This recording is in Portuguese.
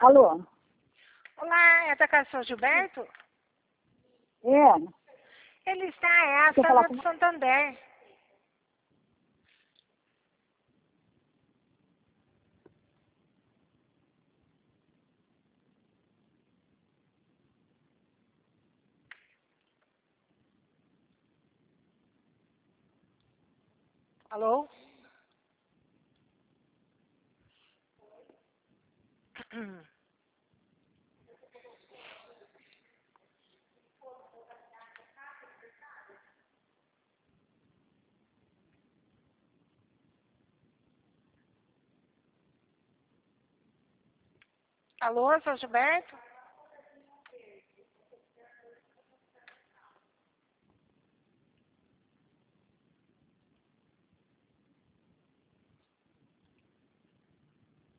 Alô? Olá, é da casa do São Gilberto? É. Ele está, é a Quer falar Sandra com... do Santander. Alô? Alô, São Gilberto?